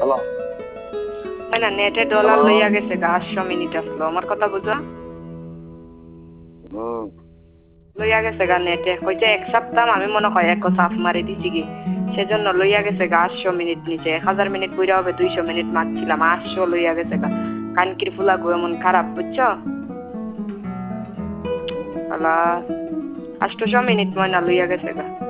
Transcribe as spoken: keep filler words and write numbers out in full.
hello হয় না নেটে ডলার হ্যালো লইয়া গেছে গা আটশো মিনিট আসলো আমার কথা বুঝো হুম লইয়া গেছে গা নেটে কইছে এক সপ্তাহ আমি মনে হয় এক সাফ মারি দিছি কি সেজন্য লইয়া গেছে গা আটশো মিনিট নিচে এক হাজার মিনিট বইরা হবে দুইশো মিনিট মারছিলাম আটশো লইয়া গেছে গা কানকির ফুলা গো এমন খারাপ বুঝছো আলা আটশো মিনিট ময়না লইয়া গেছে গা